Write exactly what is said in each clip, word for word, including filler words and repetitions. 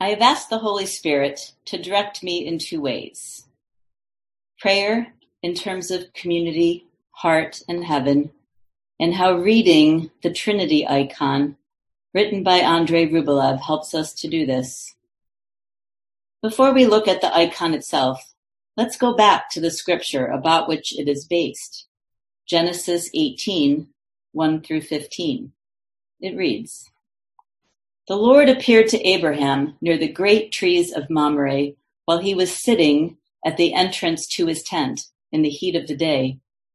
I have asked the Holy Spirit to direct me in two ways. Prayer in terms of community, heart, and heaven, and how reading the Trinity icon, written by Andrei Rublev, helps us to do this. Before we look at the icon itself, let's go back to the scripture about which it is based. Genesis eighteen, one through fifteen. It reads, "The Lord appeared to Abraham near the great trees of Mamre while he was sitting at the entrance to his tent in the heat of the day.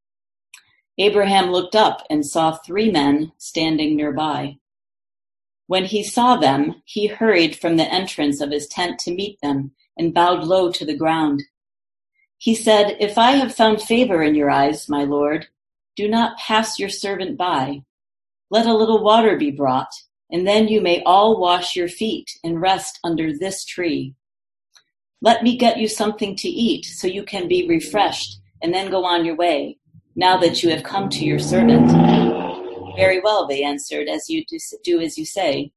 Abraham looked up and saw three men standing nearby. When he saw them, he hurried from the entrance of his tent to meet them and bowed low to the ground. He said, 'If I have found favor in your eyes, my Lord, do not pass your servant by. Let a little water be brought, and then you may all wash your feet and rest under this tree. Let me get you something to eat so you can be refreshed and then go on your way, now that you have come to your servant.' 'Very well,' they answered, 'as you do as you say.'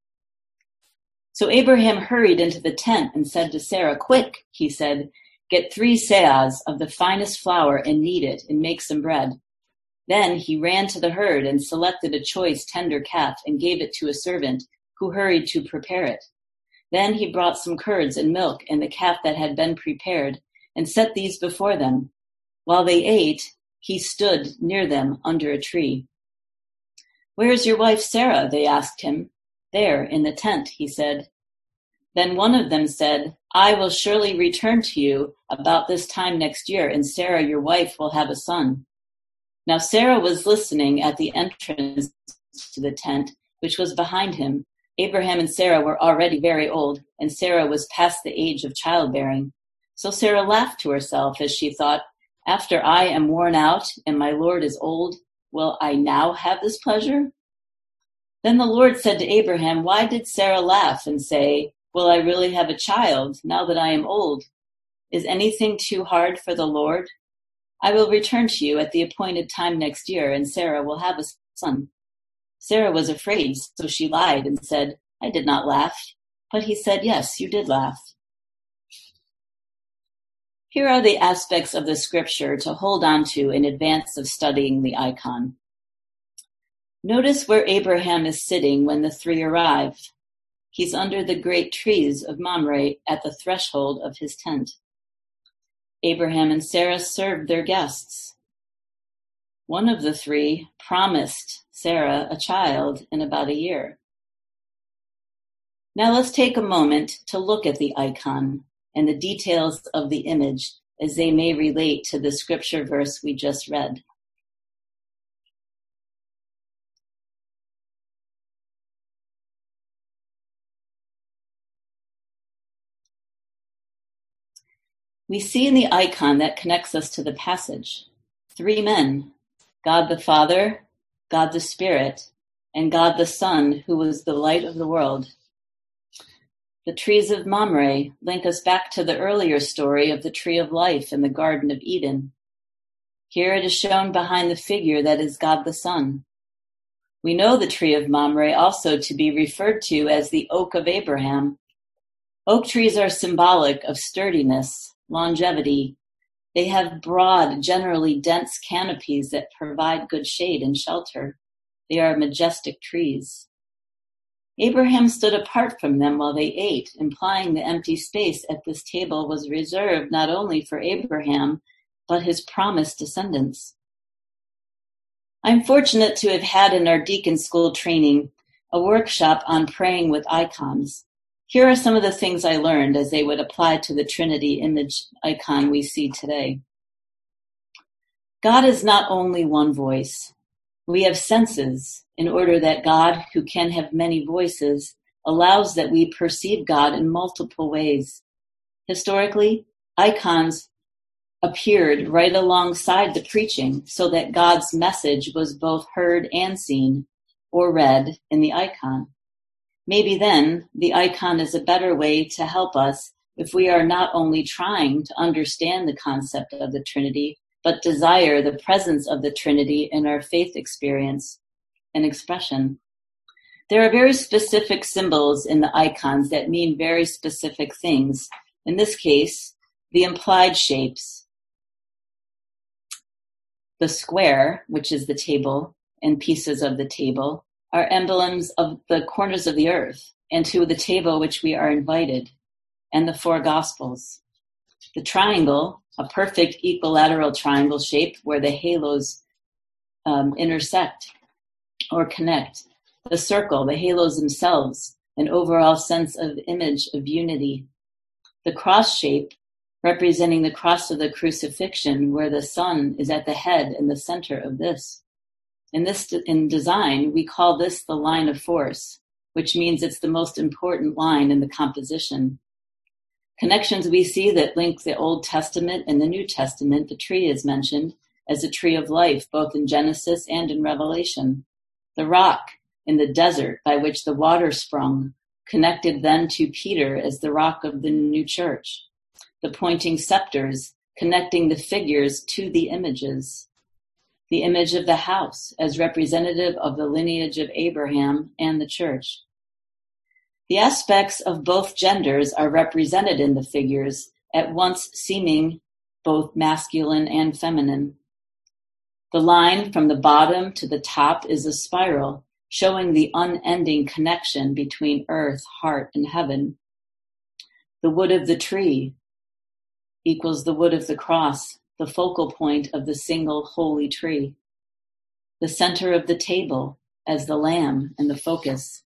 So Abraham hurried into the tent and said to Sarah, 'Quick,' he said, 'get three seahs of the finest flour and knead it and make some bread.' Then he ran to the herd and selected a choice tender calf and gave it to a servant who hurried to prepare it. Then he brought some curds and milk and the calf that had been prepared and set these before them. While they ate, he stood near them under a tree. 'Where is your wife Sarah?' they asked him. 'There, in the tent,' he said. Then one of them said, 'I will surely return to you about this time next year, and Sarah, your wife, will have a son.' Now Sarah was listening at the entrance to the tent, which was behind him. Abraham and Sarah were already very old, and Sarah was past the age of childbearing. So Sarah laughed to herself as she thought, 'After I am worn out and my Lord is old, will I now have this pleasure?' Then the Lord said to Abraham, 'Why did Sarah laugh and say, "Will I really have a child now that I am old? Is anything too hard for the Lord? I will return to you at the appointed time next year, and Sarah will have a son.' Sarah was afraid, so she lied and said, 'I did not laugh.' But he said, 'Yes, you did laugh.'" Here are the aspects of the scripture to hold on to in advance of studying the icon. Notice where Abraham is sitting when the three arrive. He's under the great trees of Mamre at the threshold of his tent. Abraham and Sarah served their guests. One of the three promised Sarah a child in about a year. Now let's take a moment to look at the icon and the details of the image as they may relate to the scripture verse we just read. We see in the icon that connects us to the passage three men, God the Father, God the Spirit, and God the Son, who was the light of the world. The trees of Mamre link us back to the earlier story of the tree of life in the Garden of Eden. Here it is shown behind the figure that is God the Son. We know the tree of Mamre also to be referred to as the oak of Abraham. Oak trees are symbolic of sturdiness, longevity. They have broad, generally dense canopies that provide good shade and shelter. They are majestic trees. Abraham stood apart from them while they ate, implying the empty space at this table was reserved not only for Abraham, but his promised descendants. I'm fortunate to have had in our deacon school training a workshop on praying with icons. Here are some of the things I learned as they would apply to the Trinity image icon we see today. God is not only one voice. We have senses in order that God, who can have many voices, allows that we perceive God in multiple ways. Historically, icons appeared right alongside the preaching so that God's message was both heard and seen or read in the icon. Maybe then the icon is a better way to help us if we are not only trying to understand the concept of the Trinity, but desire the presence of the Trinity in our faith experience and expression. There are very specific symbols in the icons that mean very specific things. In this case, the implied shapes. The square, which is the table, and pieces of the table, are emblems of the corners of the earth, and to the table which we are invited, and the four Gospels. The triangle, a perfect equilateral triangle shape where the halos um, intersect or connect. The circle, the halos themselves, an overall sense of image of unity. The cross shape, representing the cross of the crucifixion, where the sun is at the head and the center of this. In this, in design, we call this the line of force, which means it's the most important line in the composition. Connections we see that link the Old Testament and the New Testament. The tree is mentioned as a tree of life, both in Genesis and in Revelation. The rock in the desert by which the water sprung, connected then to Peter as the rock of the new church. The pointing scepters, connecting the figures to the images. The image of the house as representative of the lineage of Abraham and the church. The aspects of both genders are represented in the figures, at once seeming both masculine and feminine. The line from the bottom to the top is a spiral, showing the unending connection between earth, heart, and heaven. The wood of the tree equals the wood of the cross, the focal point of the single holy tree. The center of the table as the lamb and the focus.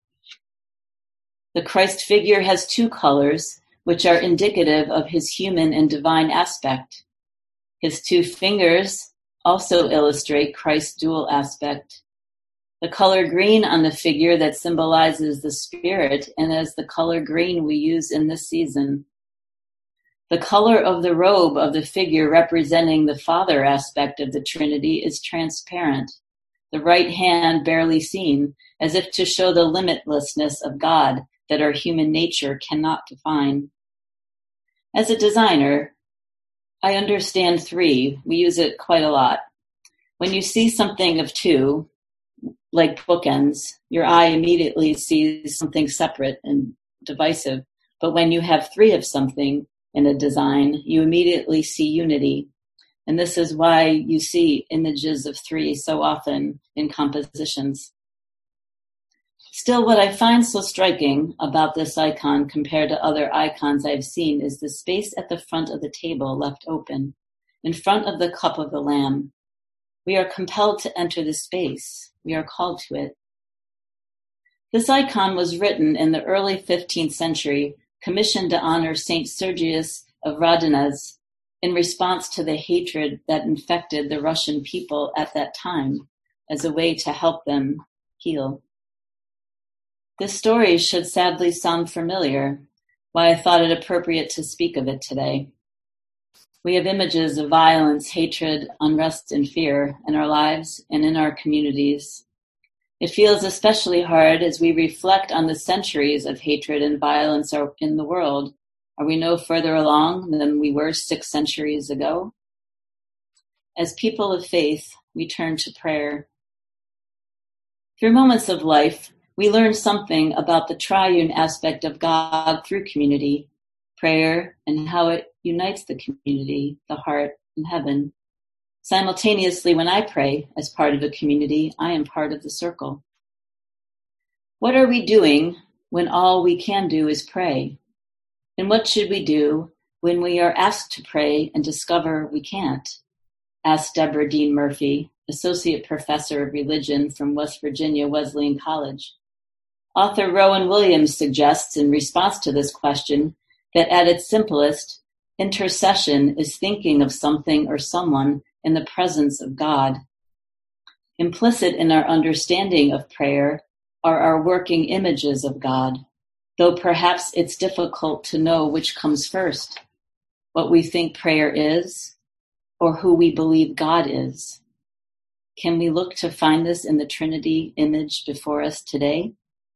The Christ figure has two colors, which are indicative of his human and divine aspect. His two fingers also illustrate Christ's dual aspect. The color green on the figure that symbolizes the spirit, and as the color green we use in this season. The color of the robe of the figure representing the Father aspect of the Trinity is transparent, the right hand barely seen, as if to show the limitlessness of God that our human nature cannot define. As a designer, I understand three. We use it quite a lot. When you see something of two, like bookends, your eye immediately sees something separate and divisive. But when you have three of something in a design, you immediately see unity. And this is why you see images of three so often in compositions. Still, what I find so striking about this icon compared to other icons I've seen is the space at the front of the table left open, in front of the cup of the Lamb. We are compelled to enter the space. We are called to it. This icon was written in the early fifteenth century, commissioned to honor Saint Sergius of Radonez in response to the hatred that infected the Russian people at that time, as a way to help them heal. This story should sadly sound familiar, why I thought it appropriate to speak of it today. We have images of violence, hatred, unrest, and fear in our lives and in our communities. It feels especially hard as we reflect on the centuries of hatred and violence in the world. Are we no further along than we were six centuries ago? As people of faith, we turn to prayer. Through moments of life, we learn something about the triune aspect of God through community, prayer, and how it unites the community, the heart, and heaven. Simultaneously, when I pray as part of a community, I am part of the circle. What are we doing when all we can do is pray? And what should we do when we are asked to pray and discover we can't? Asked Deborah Dean Murphy, Associate Professor of Religion from West Virginia Wesleyan College. Author Rowan Williams suggests in response to this question that at its simplest, intercession is thinking of something or someone in the presence of God. Implicit in our understanding of prayer are our working images of God, though perhaps it's difficult to know which comes first, what we think prayer is, or who we believe God is. Can we look to find this in the Trinity image before us today?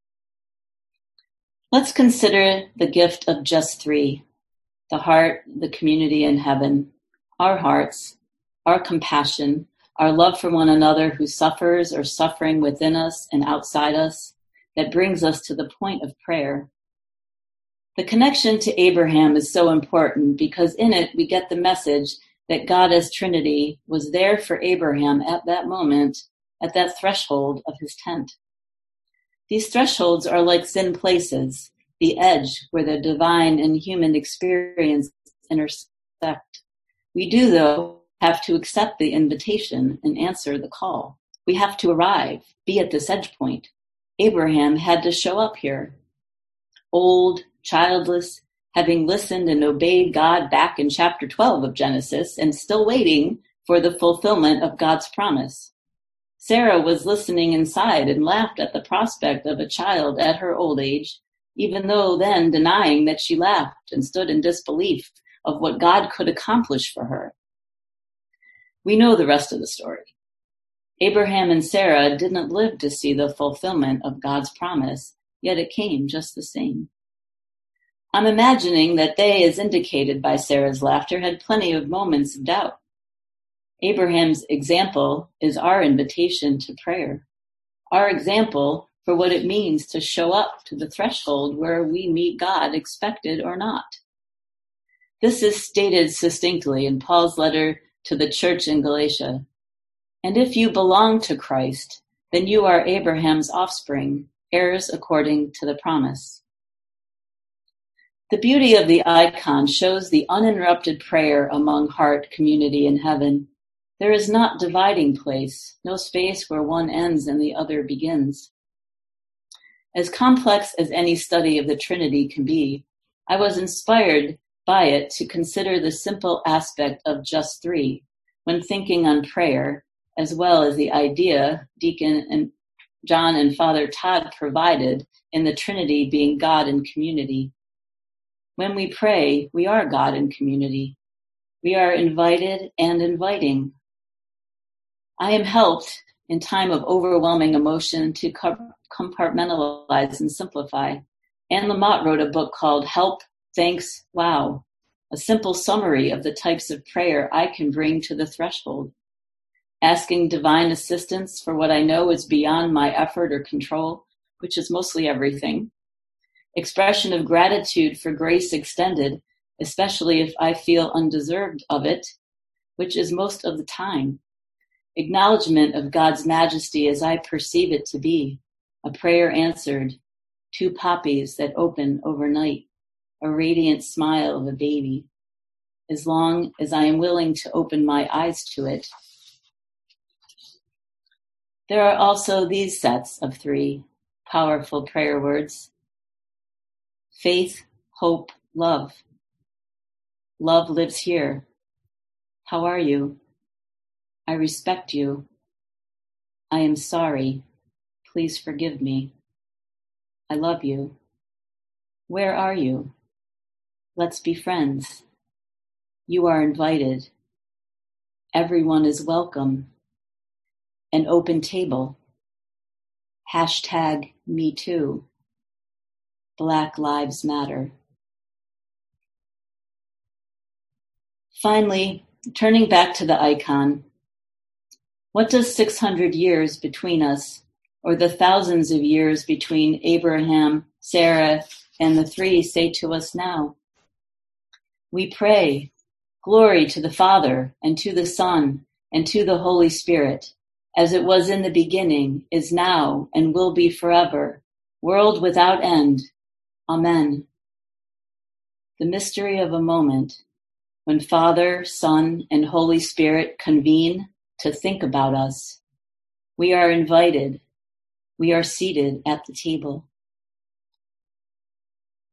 Let's consider the gift of just three, the heart, the community, and heaven, our hearts, our compassion, our love for one another who suffers or suffering within us and outside us, that brings us to the point of prayer. The connection to Abraham is so important because in it we get the message that God as Trinity was there for Abraham at that moment, at that threshold of his tent. These thresholds are like thin places, the edge where the divine and human experience intersect. We do, though, have to accept the invitation and answer the call. We have to arrive, be at this edge point. Abraham had to show up here. Old, childless, having listened and obeyed God back in chapter twelve of Genesis and still waiting for the fulfillment of God's promise. Sarah was listening inside and laughed at the prospect of a child at her old age, even though then denying that she laughed and stood in disbelief of what God could accomplish for her. We know the rest of the story. Abraham and Sarah didn't live to see the fulfillment of God's promise, yet it came just the same. I'm imagining that they, as indicated by Sarah's laughter, had plenty of moments of doubt. Abraham's example is our invitation to prayer, our example for what it means to show up to the threshold where we meet God, expected or not. This is stated succinctly in Paul's letter to the church in Galatia. And if you belong to Christ, then you are Abraham's offspring, heirs according to the promise. The beauty of the icon shows the uninterrupted prayer among heart, community, and heaven. There is not dividing place, no space where one ends and the other begins. As complex as any study of the Trinity can be, I was inspired by it to consider the simple aspect of just three when thinking on prayer, as well as the idea Deacon and John and Father Todd provided in the Trinity being God and community. When we pray, we are God and community. We are invited and inviting. I am helped in time of overwhelming emotion to compartmentalize and simplify. Anne Lamott wrote a book called Help, Thanks, Wow, a simple summary of the types of prayer I can bring to the threshold. Asking divine assistance for what I know is beyond my effort or control, which is mostly everything. Expression of gratitude for grace extended, especially if I feel undeserved of it, which is most of the time. Acknowledgement of God's majesty as I perceive it to be, a prayer answered, two poppies that open overnight, a radiant smile of a baby, as long as I am willing to open my eyes to it. There are also these sets of three powerful prayer words: faith, hope, love. Love lives here. How are you? I respect you. I am sorry. Please forgive me. I love you. Where are you? Let's be friends. You are invited. Everyone is welcome. An open table. Hashtag me too. Black Lives Matter. Finally, turning back to the icon, what does six hundred years between us, or the thousands of years between Abraham, Sarah, and the three say to us now? We pray, glory to the Father, and to the Son, and to the Holy Spirit, as it was in the beginning, is now, and will be forever, world without end. Amen. The mystery of a moment, when Father, Son, and Holy Spirit convene to think about us. We are invited. We are seated at the table.